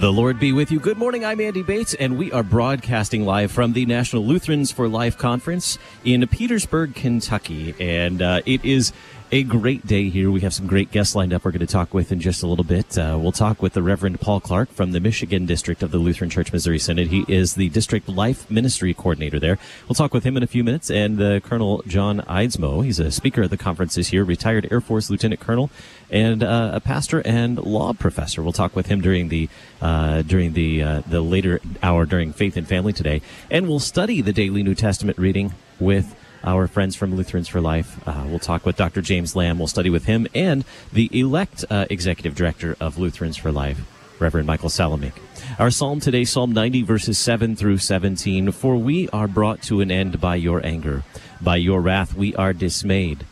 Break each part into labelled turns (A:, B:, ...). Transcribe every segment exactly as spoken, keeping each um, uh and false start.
A: The Lord be with you. Good morning, I'm Andy Bates, and we are broadcasting live from the National Lutherans for Life Conference in Petersburg, Kentucky. And uh, it is a great day here. We have some great guests lined up we're going to talk with in just a little bit. Uh, we'll talk with the Reverend Paul Clark from the Michigan District of the Lutheran Church Missouri Synod. He is the District Life Ministry Coordinator there. We'll talk with him in a few minutes. And uh, Colonel John Eidsmoe, he's a speaker at the conference this year, retired Air Force Lieutenant Colonel, and uh, a pastor and law professor. We'll talk with him during the uh, during the uh, the later hour during Faith and Family today. And we'll study the daily New Testament reading with our friends from Lutherans for Life. Uh, we'll talk with Doctor James Lamb. We'll study with him and the elect uh, Executive Director of Lutherans for Life, Reverend Michael Salamik. Our psalm today, Psalm ninety, verses seven through seventeen. For we are brought to an end by your anger. By your wrath we are dismayed.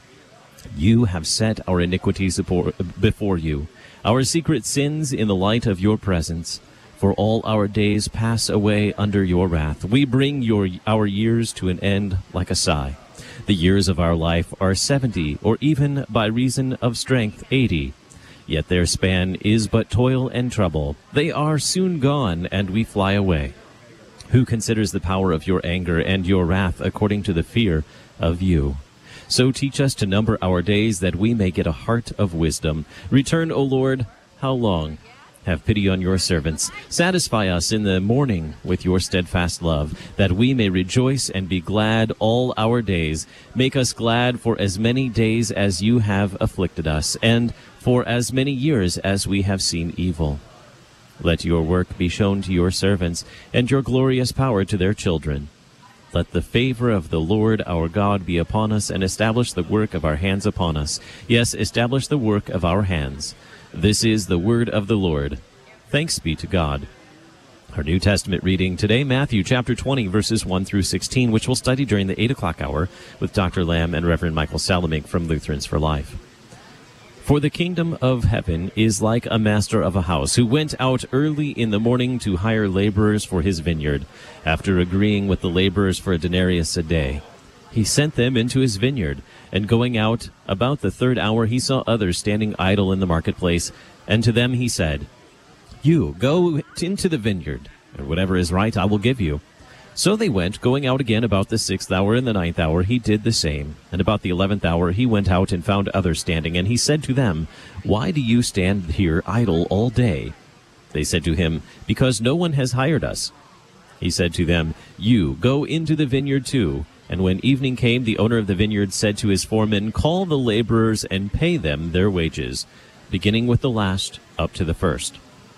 A: You have set our iniquities before you, our secret sins in the light of your presence. For all our days pass away under your wrath. We bring your our years to an end like a sigh. The years of our life are seventy, or even by reason of strength eighty. Yet their span is but toil and trouble. They are soon gone, and we fly away. Who considers the power of your anger and your wrath according to the fear of you? So teach us to number our days, that we may get a heart of wisdom. Return, O Lord, how long? Have pity on your servants. Satisfy us in the morning with your steadfast love, that we may rejoice and be glad all our days. Make us glad for as many days as you have afflicted us, and for as many years as we have seen evil. Let your work be shown to your servants, and your glorious power to their children. Let the favor of the Lord our God be upon us, and establish the work of our hands upon us. Yes, establish the work of our hands. This is the word of the Lord. Thanks be to God. Our New Testament reading today, Matthew chapter twenty, verses one through sixteen, which we'll study during the eight o'clock hour with Doctor Lamb and Reverend Michael Salamik from Lutherans for Life. For the kingdom of heaven is like a master of a house who went out early in the morning to hire laborers for his vineyard. After agreeing with the laborers for a denarius a day, he sent them into his vineyard, and going out about the third hour he saw others standing idle in the marketplace, and to them he said, You, go into the vineyard, and whatever is right I will give you. So they went, going out again about the sixth hour, and the ninth hour he did the same. And about the eleventh hour he went out and found others standing, and he said to them, Why do you stand here idle all day? They said to him, Because no one has hired us. He said to them, You, go into the vineyard too. And when evening came, the owner of the vineyard said to his foreman, Call the laborers and pay them their wages, beginning with the last up to the first.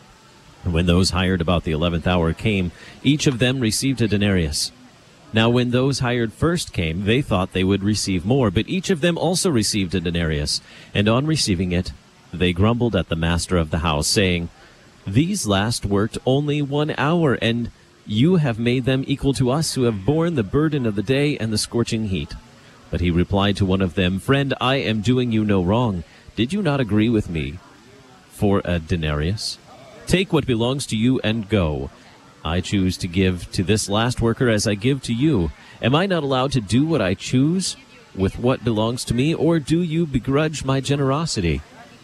A: And when those hired about the eleventh hour came, each of them received a denarius. Now when those hired first came, they thought they would receive more, but each of them also received a denarius. And on receiving it, they grumbled at the master of the house, saying, These last worked only one hour, and you have made them equal to us, who have borne the burden of the day and the scorching heat. But he replied to one of them, Friend, I am doing you no wrong. Did you not agree with me for a denarius? Take what belongs to you and go. I choose to give to this last worker as I give to you. Am I not allowed to do what I choose with what belongs to me, or do you begrudge my generosity?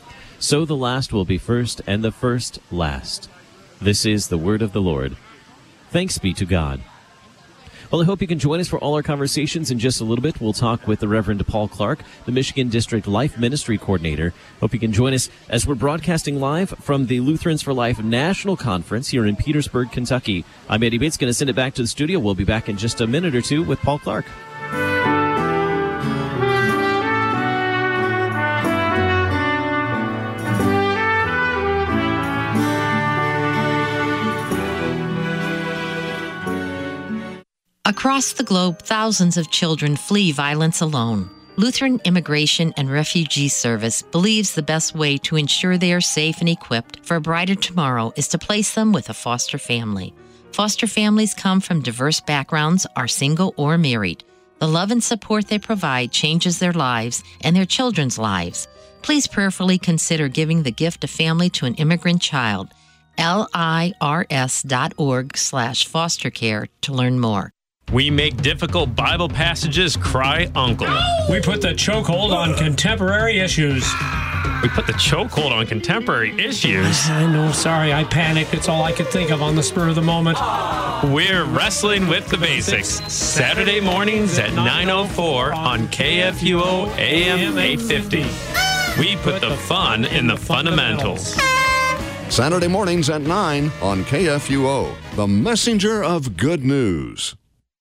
A: So the last will be first, and the first last. This is the word of the Lord. Thanks be to God. Well, I hope you can join us for all our conversations. In just a little bit, we'll talk with the Reverend Paul Clark, the Michigan District Life Ministry Coordinator. Hope you can join us as we're broadcasting live from the Lutherans for Life National Conference here in Petersburg, Kentucky. I'm Eddie Bates, going to send it back to the studio. We'll be back in just a minute or two with Paul Clark.
B: Across the globe, thousands of children flee violence alone. Lutheran Immigration and Refugee Service believes the best way to ensure they are safe and equipped for a brighter tomorrow is to place them with a foster family. Foster families come from diverse backgrounds, are single or married. The love and support they provide changes their lives and their children's lives. Please prayerfully consider giving the gift of family to an immigrant child. L I R S dot org slash foster care to learn more.
C: We make difficult Bible passages cry uncle.
D: We put the chokehold on contemporary issues.
C: We put the chokehold on contemporary issues.
D: I know, sorry, I panicked. It's all I could think of on the spur of the moment.
C: We're Wrestling with the Basics, Saturday mornings at nine oh four on K F U O A M eight fifty. We put the fun in the fundamentals.
E: Saturday mornings at nine on K F U O, the messenger of good news.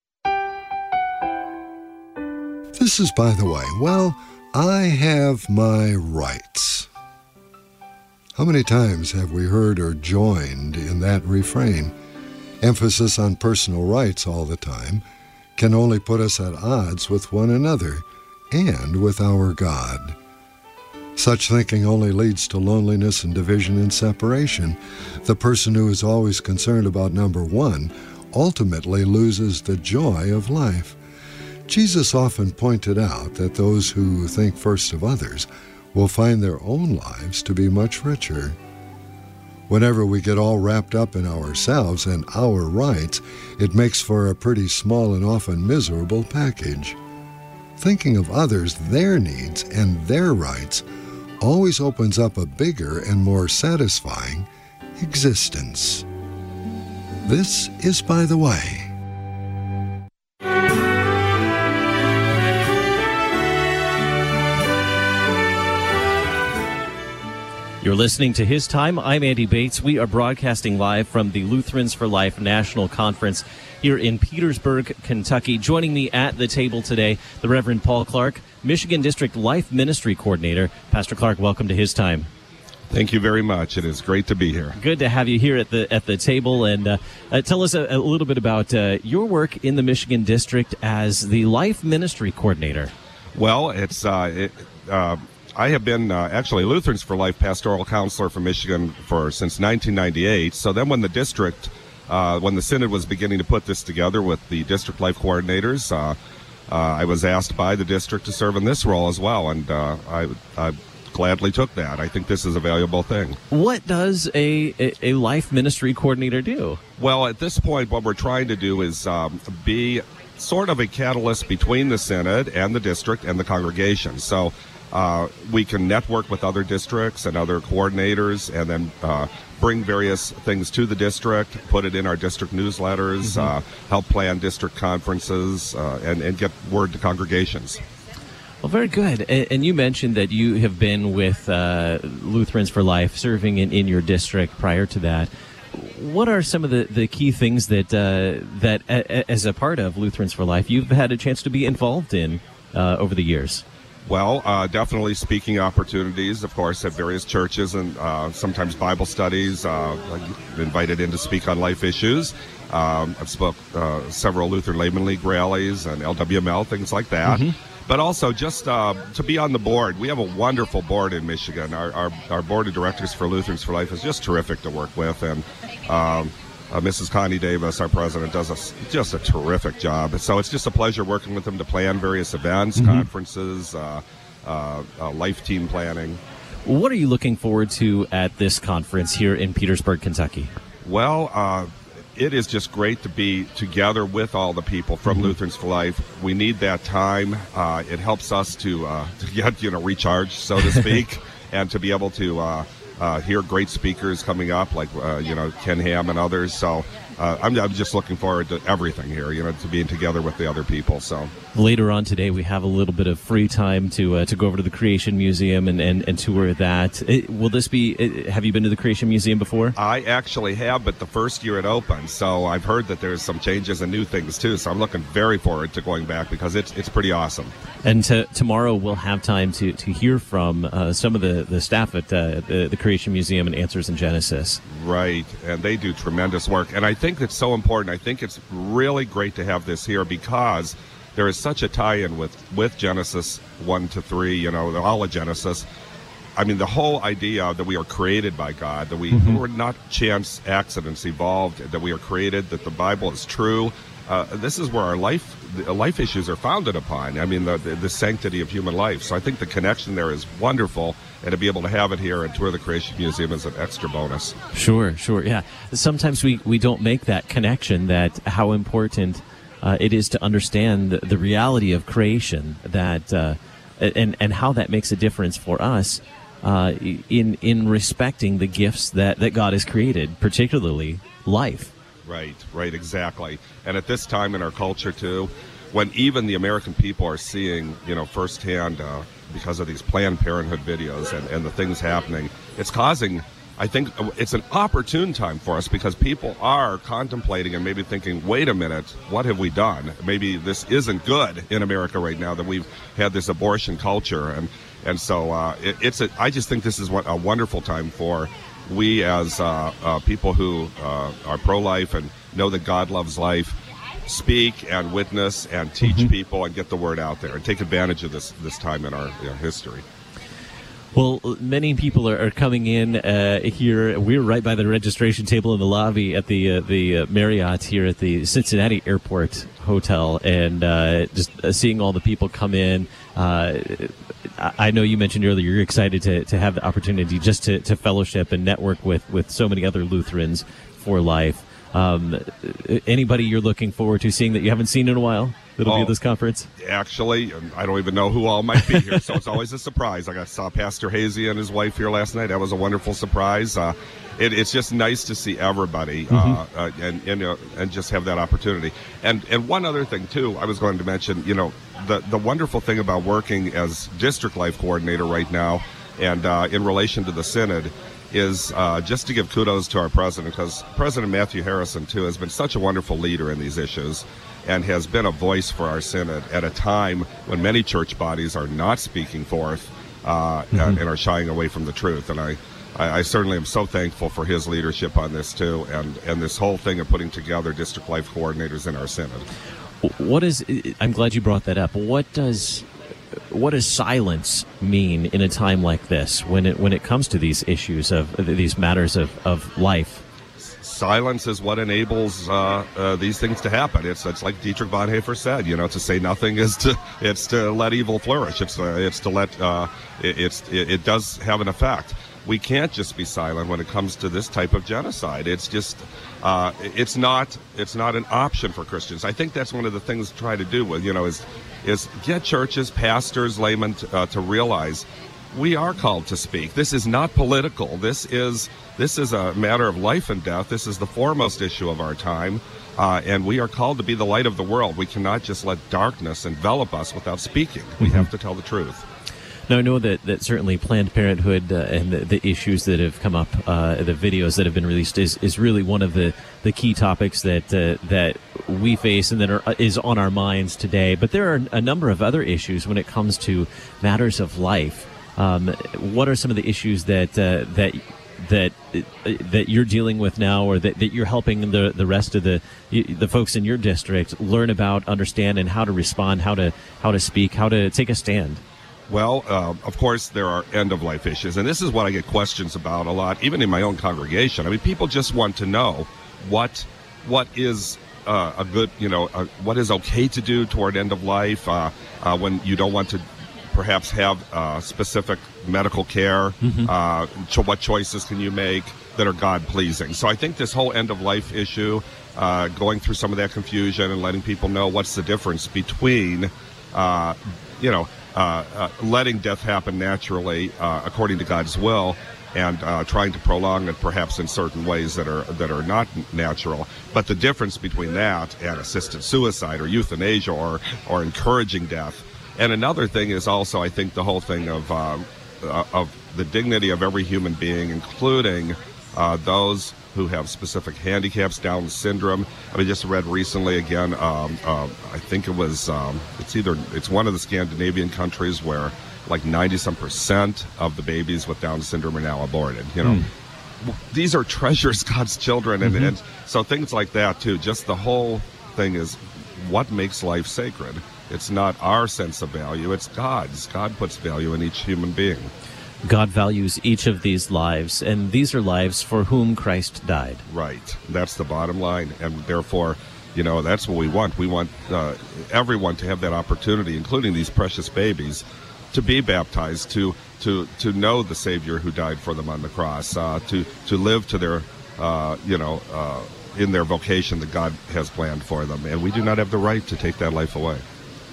F: This is, by the way, well, I have my rights. How many times have we heard or joined in that refrain? Emphasis on personal rights all the time can only put us at odds with one another and with our God. Such thinking only leads to loneliness and division and separation. The person who is always concerned about number one ultimately loses the joy of life. Jesus often pointed out that those who think first of others will find their own lives to be much richer. Whenever we get all wrapped up in ourselves and our rights, it makes for a pretty small and often miserable package. Thinking of others, their needs, and their rights always opens up a bigger and more satisfying existence. This is By the Way.
A: You're listening to His Time. I'm Andy Bates. We are broadcasting live from the Lutherans for Life National Conference here in Petersburg, Kentucky. Joining me at the table today, the Reverend Paul Clark, Michigan District Life Ministry Coordinator. Pastor Clark, welcome to His Time.
G: Thank you very much. It is great to be here.
A: Good to have you here at the at the table. And uh, uh, tell us a, a little bit about uh, your work in the Michigan District as the Life Ministry Coordinator.
G: Well, it's uh, it, uh, I have been uh, actually Lutherans for Life pastoral counselor for Michigan for since nineteen ninety-eight. So then when the district, uh, when the Synod was beginning to put this together with the district life coordinators, uh, uh, I was asked by the district to serve in this role as well. And uh, I, I gladly took that. I think this is a valuable thing.
A: What does a, a, a life ministry coordinator do?
G: Well, at this point, what we're trying to do is um, be sort of a catalyst between the Synod and the district and the congregation. So uh, we can network with other districts and other coordinators and then uh, bring various things to the district, put it in our district newsletters, mm-hmm. uh, help plan district conferences, uh, and, and get word to congregations.
A: Well, very good. And you mentioned that you have been with uh, Lutherans for Life, serving in, in your district prior to that. What are some of the, the key things that, uh, that a, as a part of Lutherans for Life, you've had a chance to be involved in uh, over the years?
G: Well, uh, definitely speaking opportunities, of course, at various churches and uh, sometimes Bible studies. Uh, I'm invited in to speak on life issues. Um, I've spoke uh, several Lutheran Layman League rallies and L W M L, things like that. Mm-hmm. But also just uh, to be on the board. We have a wonderful board in Michigan. Our, our our board of directors for Lutherans for Life is just terrific to work with. And um, uh, Missus Connie Davis, our president, does a, just a terrific job. So it's just a pleasure working with them to plan various events, mm-hmm. conferences, uh, uh, uh, life team planning.
A: What are you looking forward to at this conference here in Petersburg, Kentucky?
G: Well, uh, it is just great to be together with all the people from mm-hmm. Lutherans for Life. We need that time. Uh, it helps us to, uh, to get, you know, recharged, so to speak, and to be able to uh, uh, hear great speakers coming up, like, uh, you know, Ken Ham and others. So uh, I'm, I'm just looking forward to everything here, you know, to being together with the other people. So
A: later on today, we have a little bit of free time to uh, to go over to the Creation Museum and, and, and tour that. It, will this be, it, have you been to the Creation Museum before?
G: I actually have, but the first year it opened. So I've heard that there's some changes and new things too. So I'm looking very forward to going back because it's it's pretty awesome.
A: And to, tomorrow we'll have time to, to hear from uh, some of the, the staff at uh, the, the Creation Museum and Answers in Genesis.
G: Right, and they do tremendous work. And I think it's so important. I think it's really great to have this here because there is such a tie-in with, with Genesis one to three, you know, all of Genesis. I mean, the whole idea that we are created by God, that we mm-hmm. we're not chance accidents evolved, that we are created, that the Bible is true. Uh, this is where our life life issues are founded upon. I mean, the, the, the sanctity of human life. So I think the connection there is wonderful, and to be able to have it here and tour the Creation Museum is an extra bonus.
A: Sure, sure, yeah. Sometimes we, we don't make that connection, that how important uh, it is to understand the, the reality of creation, that uh, and, and how that makes a difference for us uh, in in respecting the gifts that, that God has created, particularly life.
G: Right, right, exactly. And at this time in our culture, too, when even the American people are seeing, you know, firsthand, uh, because of these Planned Parenthood videos and, and the things happening, it's causing, I think, it's an opportune time for us because people are contemplating and maybe thinking, wait a minute, what have we done? Maybe this isn't good in America right now, that we've had this abortion culture. And, and so uh, it, it's a, I just think this is what, a wonderful time for we as uh, uh, people who uh, are pro-life and know that God loves life, speak and witness and teach mm-hmm. people and get the word out there and take advantage of this this time in our you know, history.
A: Well, many people are, are coming in uh, here. We're right by the registration table in the lobby at the uh, the uh, Marriott here at the Cincinnati Airport Hotel, and uh, just uh, seeing all the people come in. Uh, I know you mentioned earlier you're excited to, to have the opportunity just to, to fellowship and network with, with so many other Lutherans for life. Um, anybody you're looking forward to seeing that you haven't seen in a while that'll oh, be at this conference?
G: Actually, I don't even know who all might be here, so it's always a surprise. I got saw Pastor Hazy and his wife here last night. That was a wonderful surprise. Uh, it, it's just nice to see everybody mm-hmm. uh, uh, and and, uh, and just have that opportunity. And and one other thing too, I was going to mention. You know, the the wonderful thing about working as district life coordinator right now, and uh, in relation to the synod, is uh, just to give kudos to our president, because President Matthew Harrison, too, has been such a wonderful leader in these issues and has been a voice for our synod at a time when many church bodies are not speaking forth uh, mm-hmm. and, and are shying away from the truth. And I, I, I certainly am so thankful for his leadership on this, too, and, and this whole thing of putting together district life coordinators in our synod.
A: What is, I'm glad you brought that up. What does... What does silence mean in a time like this when it when it comes to these issues of these matters of, of life?
G: Silence is what enables uh, uh, these things to happen. It's it's like Dietrich Bonhoeffer said, you know, to say nothing is to it's to let evil flourish. It's uh, it's to let uh, it, it's it, it does have an effect. We can't just be silent when it comes to this type of genocide. It's just uh, it's not it's not an option for Christians. I think that's one of the things to try to do with you know is. is get churches, pastors, laymen to, uh, to realize we are called to speak. This is not political. This is this is a matter of life and death. This is the foremost issue of our time, uh, and we are called to be the light of the world. We cannot just let darkness envelop us without speaking. We mm-hmm. have to tell the truth.
A: Now, I know that, that certainly Planned Parenthood uh, and the, the issues that have come up, uh, the videos that have been released, is, is really one of the, the key topics that uh, that we face and that are, is on our minds today. But there are a number of other issues when it comes to matters of life. Um, what are some of the issues that uh, that that that you're dealing with now, or that, that you're helping the the rest of the the folks in your district learn about, understand, and how to respond, how to how to speak, how to take a stand?
G: Well, uh, of course, there are end-of-life issues, and this is what I get questions about a lot, even in my own congregation. I mean, people just want to know what what is uh, a good, you know, uh, what is okay to do toward end-of-life uh, uh, when you don't want to perhaps have uh, specific medical care. Mm-hmm. Uh, cho- what choices can you make that are God-pleasing? So I think this whole end-of-life issue, uh, going through some of that confusion and letting people know what's the difference between, uh, you know, Uh, uh, letting death happen naturally uh, according to God's will, and uh, trying to prolong it perhaps in certain ways that are that are not natural. But the difference between that and assisted suicide or euthanasia or or encouraging death. And another thing is also, I think, the whole thing of um, uh, of the dignity of every human being, including uh, those who have specific handicaps, Down syndrome. I mean, just read recently again, um, uh, I think it was, um, it's either, it's one of the Scandinavian countries where like ninety some percent of the babies with Down syndrome are now aborted. You know, mm. these are treasures, God's children. And, mm-hmm. and so things like that too, just the whole thing is what makes life sacred. It's not our sense of value, it's God's. God puts value in each human being.
A: God values each of these lives, and these are lives for whom Christ died.
G: Right. That's the bottom line. And therefore, you know, that's what we want. We want uh, everyone to have that opportunity, including these precious babies, to be baptized, to to to know the Savior who died for them on the cross, uh, to, to live to their, uh, you know, uh, in their vocation that God has planned for them. And we do not have the right to take that life away.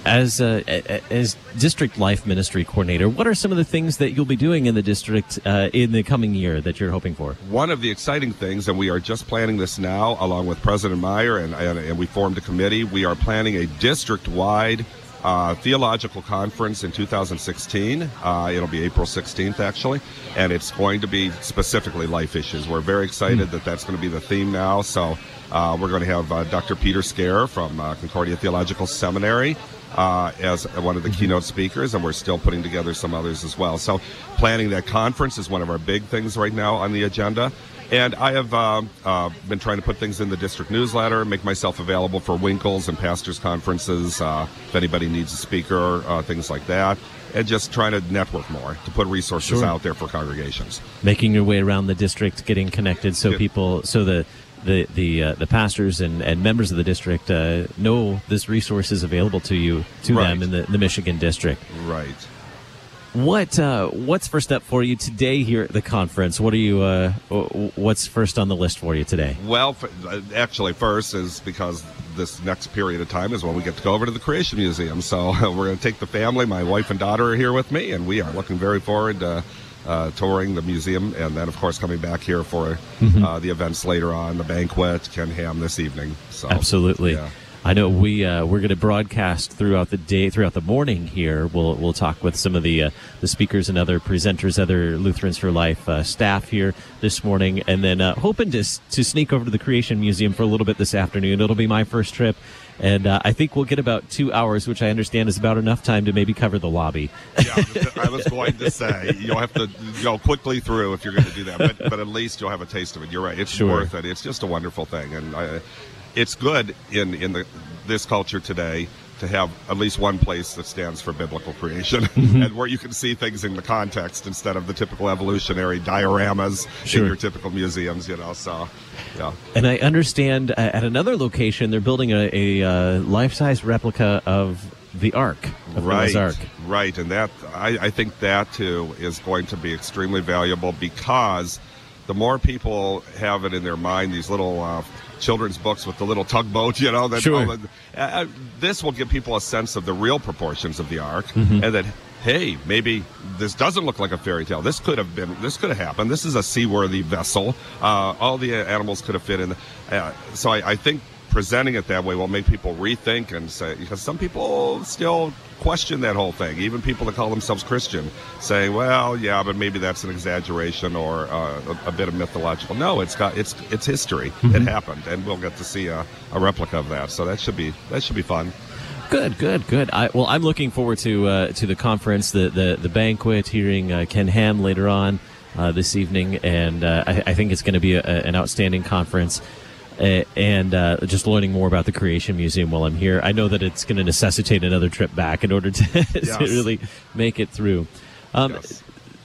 A: As uh, as district life ministry coordinator, what are some of the things that you'll be doing in the district uh, in the coming year that you're hoping for?
G: One of the exciting things, and we are just planning this now, along with President Meyer, and, and, and we formed a committee. We are planning a district-wide uh, theological conference in two thousand sixteen. Uh, it'll be April sixteenth, actually, and it's going to be specifically life issues. We're very excited mm. that that's going to be the theme now. So uh, we're going to have uh, Doctor Peter Scare from uh, Concordia Theological Seminary Uh, as one of the keynote speakers, and we're still putting together some others as well. So planning that conference is one of our big things right now on the agenda. And I have uh, uh, been trying to put things in the district newsletter, make myself available for Winkles and pastors' conferences, uh, if anybody needs a speaker, uh, things like that, and just trying to network more, to put resources
A: sure.
G: out there for congregations.
A: Making your way around the district, getting connected so
G: yeah.
A: people, so the the the uh, the pastors and, and members of the district uh, know this resource is available to you to
G: right.
A: them in the, the Michigan district.
G: Right.
A: What uh, what's first up for you today here at the conference? What are you? Uh, what's first on the list for you today?
G: Well, actually, first is because this next period of time is when we get to go over to the Creation Museum. So we're going to take the family. My wife and daughter are here with me, and we are looking very forward to Uh, touring the museum, and then, of course, coming back here for
A: mm-hmm.
G: uh, the events later on, the banquet, Ken Ham this evening. So,
A: absolutely.
G: Yeah.
A: I know we uh, we're going to broadcast throughout the day, throughout the morning here. We'll we'll talk with some of the uh, the speakers and other presenters, other Lutherans for Life uh, staff here this morning, and then uh, hoping to to sneak over to the Creation Museum for a little bit this afternoon. It'll be my first trip. And uh, I think we'll get about two hours, which I understand is about enough time to maybe cover the lobby.
G: Yeah, I was going to say, you'll have to go quickly through if you're going to do that. But, but at least you'll have a taste of it. You're right. It's
A: sure.
G: worth it. It's just a wonderful thing. And I, it's good in, in the this culture today to have at least one place that stands for biblical creation mm-hmm. and where you can see things in the context instead of the typical evolutionary dioramas
A: sure.
G: in your typical museums, you know, so, yeah.
A: And I understand uh, at another location they're building a, a uh, life-size replica of the Ark, of
G: right,
A: Noah's Ark.
G: Right, and that, I, I think that, too, is going to be extremely valuable because the more people have it in their mind, these little uh, children's books with the little tugboat, you know, that
A: sure.
G: oh, uh, this will give people a sense of the real proportions of the Ark,
A: mm-hmm.
G: and that, hey, maybe this doesn't look like a fairy tale. This could have been, this could have happened. This is a seaworthy vessel. Uh, all the animals could have fit in. Uh, so I, I think presenting it that way will make people rethink and say, because some people still question that whole thing, even people that call themselves Christian, saying, well, yeah, but maybe that's an exaggeration or uh, a, a bit of mythological. No, it's got it's it's history. Mm-hmm. It happened, and we'll get to see a, a replica of that. So that should be that should be fun.
A: Good, good, good. I, well, I'm looking forward to uh, to the conference, the the, the banquet, hearing uh, Ken Ham later on uh, this evening, and uh, I, I think it's going to be a, an outstanding conference. Uh, and uh, just learning more about the Creation Museum while I'm here. I know that it's going to necessitate another trip back in order to,
G: yes.
A: to really make it through. Um,
G: yes.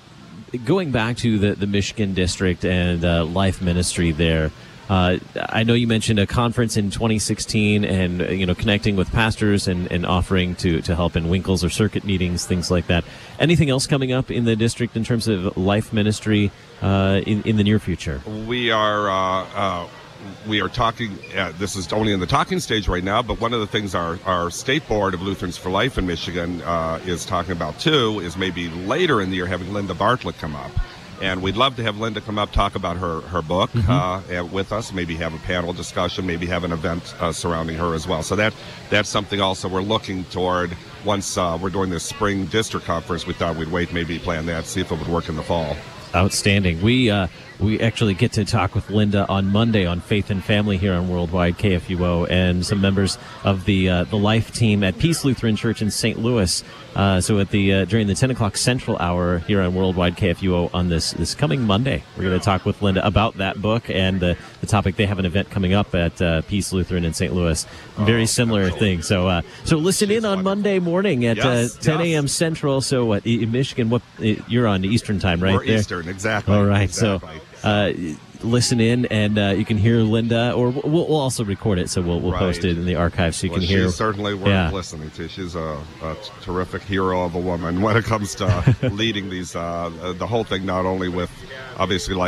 A: Going back to the, the Michigan District and uh, life ministry there, uh, I know you mentioned a conference in twenty sixteen and, you know, connecting with pastors and, and offering to, to help in Winkles or circuit meetings, things like that. Anything else coming up in the district in terms of life ministry uh, in, in the near future?
G: We are... Uh, uh We are talking, uh, this is only in the talking stage right now, but one of the things our, our state board of Lutherans for Life in Michigan uh, is talking about, too, is maybe later in the year having Linda Bartlett come up. And we'd love to have Linda come up, talk about her, her book mm-hmm. uh, with us, maybe have a panel discussion, maybe have an event uh, surrounding her as well. So that that's something also we're looking toward. Once uh, we're doing this spring district conference, we thought we'd wait, maybe plan that, see if it would work in the fall.
A: Outstanding. We uh, we actually get to talk with Linda on Monday on Faith and Family here on Worldwide K F U O, and some members of the uh, the Life team at Peace Lutheran Church in Saint Louis. Uh, so at the uh, during the ten o'clock Central Hour here on Worldwide K F U O on this this coming Monday, we're going to talk with Linda about that book and the the topic. They have an event coming up at uh, Peace Lutheran in Saint Louis. Very oh, similar absolutely. thing. So uh, so listen She's in on wonderful. Monday morning at
G: yes,
A: uh, ten a.m.
G: yes.
A: Central. So what in Michigan? What you're on Eastern time, right?
G: We're
A: there?
G: Eastern, exactly.
A: All right.
G: Exactly.
A: So uh, listen in, and uh, you can hear Linda, or we'll, we'll also record it, so we'll we'll
G: right.
A: post it in the archive, so you
G: well,
A: can hear.
G: She's certainly worth
A: yeah.
G: listening to. She's a, a terrific hero of a woman when it comes to leading these uh, the whole thing. Not only with obviously life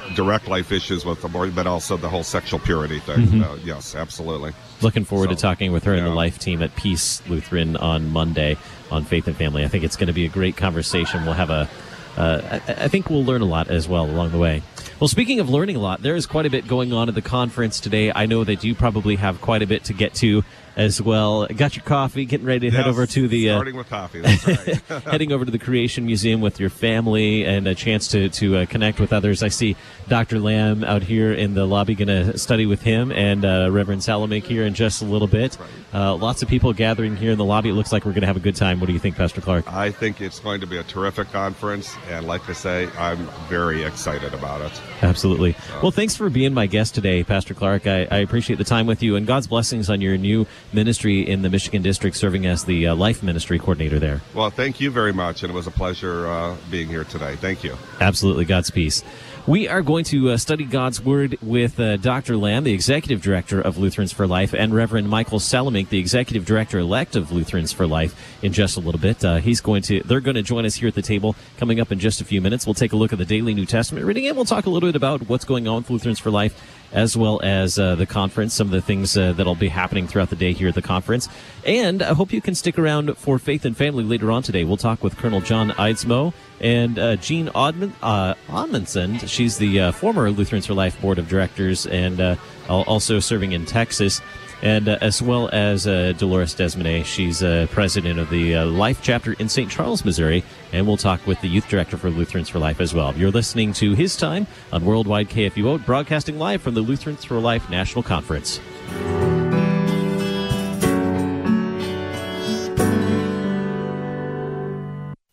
G: direct life issues with them, but also the whole sexual purity thing.
A: Mm-hmm.
G: Uh, yes, absolutely.
A: Looking forward
G: So,
A: to talking with her and
G: yeah.
A: the Life team at Peace Lutheran on Monday on Faith and Family. I think it's going to be a great conversation. We'll have a, uh, I, I think we'll learn a lot as well along the way. Well, speaking of learning a lot, there is quite a bit going on at the conference today. I know that you probably have quite a bit to get to as well. Got your coffee, getting ready to
G: Yes,
A: head over to the... Uh,
G: starting with coffee, that's right.
A: heading over to the Creation Museum with your family and a chance to, to uh, connect with others. I see Doctor Lamb out here in the lobby, going to study with him, and uh, Reverend Salamik here in just a little bit. Uh, lots of people gathering here in the lobby. It looks like we're going to have a good time. What do you think, Pastor Clark?
G: I think it's going to be a terrific conference, and like I say, I'm very excited about it.
A: Absolutely. Well, thanks for being my guest today, Pastor Clark. I, I appreciate the time with you, and God's blessings on your new ministry in the Michigan District, serving as the uh, Life Ministry Coordinator there.
G: Well, thank you very much, and it was a pleasure uh, being here today. Thank you.
A: Absolutely. God's peace. We are going to uh, study God's Word with uh, Doctor Lamb, the Executive Director of Lutherans for Life, and Reverend Michael Salamik, the Executive Director-elect of Lutherans for Life, in just a little bit. Uh, he's going to, they're going to join us here at the table coming up in just a few minutes. We'll take a look at the daily New Testament reading, and we'll talk a little bit about what's going on with Lutherans for Life, as well as uh, the conference, some of the things uh, that'll be happening throughout the day here at the conference. And I hope you can stick around for Faith and Family later on today. We'll talk with Colonel John Eidsmoe and uh, Jean Odman, uh, Odmundson. She's the uh, former Lutherans for Life Board of Directors and uh, also serving in Texas. And uh, as well as uh, Dolores Desmarais. She's uh, president of the uh, Life chapter in Saint Charles, Missouri. And we'll talk with the youth director for Lutherans for Life as well. You're listening to His Time on Worldwide K F U O, broadcasting live from the Lutherans for Life National Conference.